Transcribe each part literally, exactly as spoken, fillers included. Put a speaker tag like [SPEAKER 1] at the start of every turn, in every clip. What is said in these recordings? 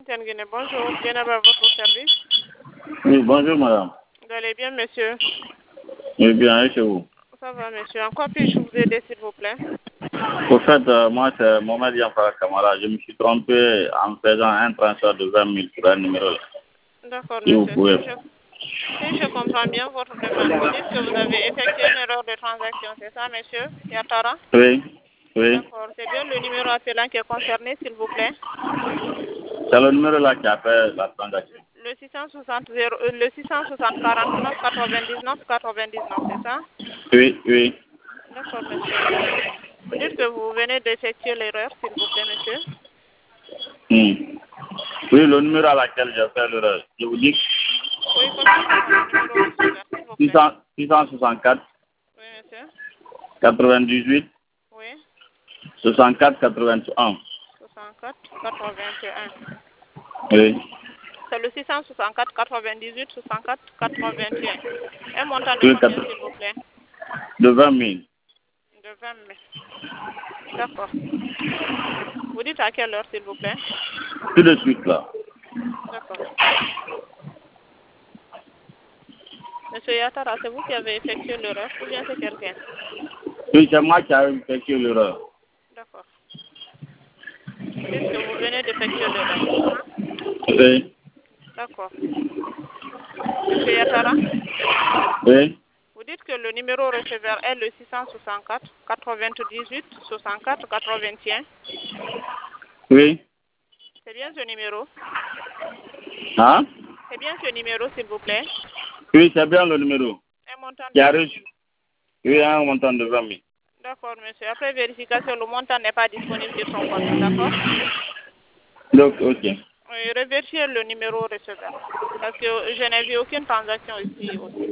[SPEAKER 1] Tenguine, bonjour, bien à votre service.
[SPEAKER 2] Oui, bonjour madame.
[SPEAKER 1] Vous allez bien, monsieur?
[SPEAKER 2] Oui, bien, et chez vous?
[SPEAKER 1] Ça va, monsieur. En quoi puis-je vous aider, s'il vous plaît?
[SPEAKER 2] Au fait, euh, moi, c'est Mohamed Yamfara Kamara. Je me suis trompé en faisant un transfert de vingt mille pour un numéro.
[SPEAKER 1] D'accord,
[SPEAKER 2] Si vous
[SPEAKER 1] monsieur.
[SPEAKER 2] pouvez.
[SPEAKER 1] Si je, si je comprends bien votre demande, vous dites que vous avez effectué une erreur de transaction, c'est ça, monsieur Yatara?
[SPEAKER 2] Oui, oui.
[SPEAKER 1] D'accord. C'est bien le numéro appelant qui est concerné, s'il vous plaît?
[SPEAKER 2] C'est le numéro là qui a fait la transaction.
[SPEAKER 1] Le six cent soixante, zéro, euh, le six cent soixante quarante-neuf quatre-vingt-dix-neuf quatre-vingt-dix-neuf, c'est ça?
[SPEAKER 2] Oui, oui.
[SPEAKER 1] D'accord, monsieur. Vous dites que vous venez d'effectuer l'erreur, s'il vous plaît, monsieur?
[SPEAKER 2] Hmm. Oui, le numéro à laquelle j'ai fait l'erreur. Je vous dis
[SPEAKER 1] Oui, confirmez-moi le numéro receveur, s'il vous plaît.
[SPEAKER 2] six cent soixante-quatre
[SPEAKER 1] Oui, monsieur.
[SPEAKER 2] quatre-vingt-dix-huit
[SPEAKER 1] Oui.
[SPEAKER 2] soixante-quatre quatre-vingt-un.
[SPEAKER 1] soixante-quatre quatre-vingt-un.
[SPEAKER 2] Oui.
[SPEAKER 1] C'est le six cent soixante-quatre quatre-vingt-dix-huit soixante-quatre quatre-vingt-un. Un montant de
[SPEAKER 2] Oui,
[SPEAKER 1] combien,
[SPEAKER 2] quatre-
[SPEAKER 1] s'il vous plaît?
[SPEAKER 2] de vingt mille.
[SPEAKER 1] De vingt mille. D'accord. Vous dites à quelle heure, s'il vous plaît?
[SPEAKER 2] Tout de suite là.
[SPEAKER 1] D'accord. Monsieur Yatara, c'est vous qui avez effectué l'erreur ou bien c'est quelqu'un?
[SPEAKER 2] Oui, c'est moi qui ai effectué l'erreur.
[SPEAKER 1] D'accord. Vous dites que vous venez d'effectuer l'erreur, c'est ça?
[SPEAKER 2] Oui.
[SPEAKER 1] D'accord. Monsieur Yatara,
[SPEAKER 2] Oui.
[SPEAKER 1] vous dites que le numéro receveur est le six cent soixante-quatre quatre-vingt-dix-huit soixante-quatre quatre-vingt-un.
[SPEAKER 2] Oui.
[SPEAKER 1] C'est bien ce numéro?
[SPEAKER 2] Hein?
[SPEAKER 1] C'est bien ce numéro, s'il vous plaît?
[SPEAKER 2] Oui, c'est bien le numéro.
[SPEAKER 1] Un montant
[SPEAKER 2] Qui
[SPEAKER 1] de
[SPEAKER 2] a
[SPEAKER 1] vingt
[SPEAKER 2] reçu.
[SPEAKER 1] mille.
[SPEAKER 2] Oui, un montant de vingt mille.
[SPEAKER 1] D'accord, monsieur. Après vérification, le montant n'est pas disponible sur son compte, d'accord?
[SPEAKER 2] Donc, ok.
[SPEAKER 1] Oui, revérifiez le numéro receveur. Parce que je n'ai vu aucune transaction ici aussi.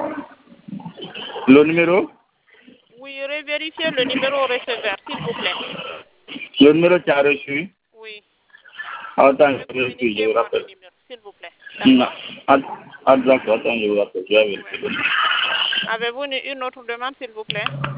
[SPEAKER 2] Le numéro?
[SPEAKER 1] Oui, revérifiez le numéro receveur, s'il vous plaît.
[SPEAKER 2] Le numéro qui a reçu.
[SPEAKER 1] Oui.
[SPEAKER 2] Attends, je vais vérifier, je vous
[SPEAKER 1] Communiquez-moi le
[SPEAKER 2] rappelle.
[SPEAKER 1] numéro, s'il vous plaît.
[SPEAKER 2] Non.
[SPEAKER 1] D'accord?
[SPEAKER 2] Attends, attends, je vous rappelle, je vais
[SPEAKER 1] Oui.
[SPEAKER 2] vérifier.
[SPEAKER 1] Avez-vous une, une autre demande, s'il vous plaît?